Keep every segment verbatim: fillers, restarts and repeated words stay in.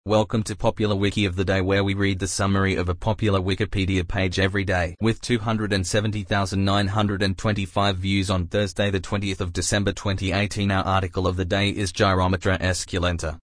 Welcome to Popular Wiki of the Day, where we read the summary of a popular Wikipedia page every day. With two hundred seventy thousand nine hundred twenty-five views on Thursday the twentieth of December twenty eighteen, our article of the day is Gyromitra esculenta.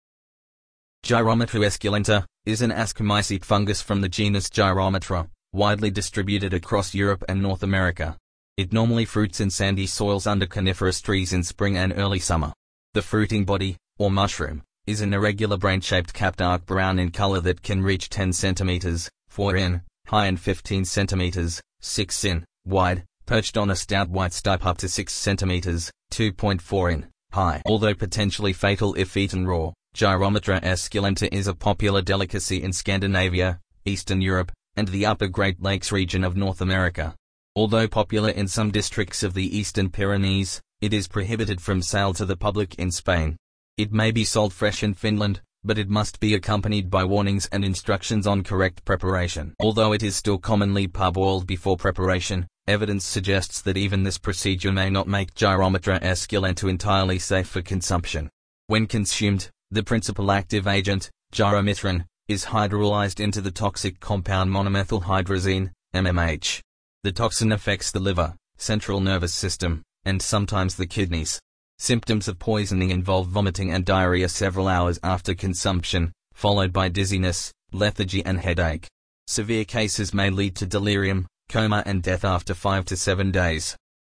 Gyromitra esculenta is an ascomycete fungus from the genus Gyromitra, widely distributed across Europe and North America. It normally fruits in sandy soils under coniferous trees in spring and early summer. The fruiting body, or mushroom, is an irregular brain-shaped cap, dark brown in color, that can reach ten centimeters, four in, high and fifteen centimeters, six in, wide, perched on a stout white stipe up to six centimeters, two point four in, high. Although potentially fatal if eaten raw, Gyromitra esculenta is a popular delicacy in Scandinavia, Eastern Europe, and the upper Great Lakes region of North America. Although popular in some districts of the Eastern Pyrenees, it is prohibited from sale to the public in Spain. It may be sold fresh in Finland, but it must be accompanied by warnings and instructions on correct preparation. Although it is still commonly parboiled before preparation, evidence suggests that even this procedure may not make Gyromitra esculenta entirely safe for consumption. When consumed, the principal active agent, gyromitrin, is hydrolyzed into the toxic compound monomethylhydrazine, M M H. The toxin affects the liver, central nervous system, and sometimes the kidneys. Symptoms of poisoning involve vomiting and diarrhea several hours after consumption, followed by dizziness, lethargy and headache. Severe cases may lead to delirium, coma and death after five to seven days.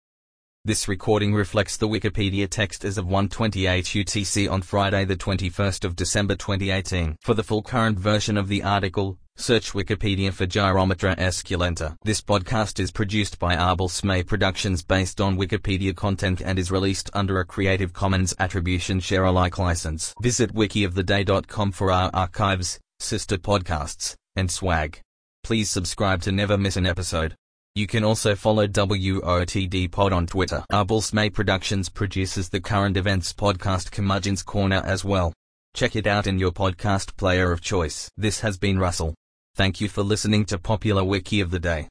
This recording reflects the Wikipedia text as of one twenty-eight U T C on Friday the twenty-first of December twenty eighteen. For the full current version of the article, search Wikipedia for Gyromitra esculenta. This podcast is produced by Arbel Smay Productions based on Wikipedia content and is released under a Creative Commons Attribution Share Alike license. Visit wiki of the day dot com for our archives, sister podcasts, and swag. Please subscribe to never miss an episode. You can also follow W O T D Pod on Twitter. Arbel Smay Productions produces the current events podcast Curmudgeon's Corner as well. Check it out in your podcast player of choice. This has been Russell. Thank you for listening to Popular Wiki of the Day.